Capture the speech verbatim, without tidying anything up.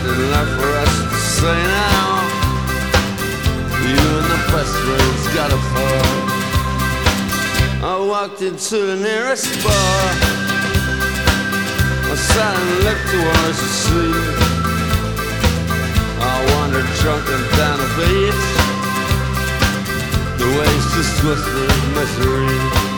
nothing left for us to say now. You and the best friends gotta fall. I walked into the nearest bar. I sat and looked towards the sea. I wandered drunken down the beach. The waves just twisted misery.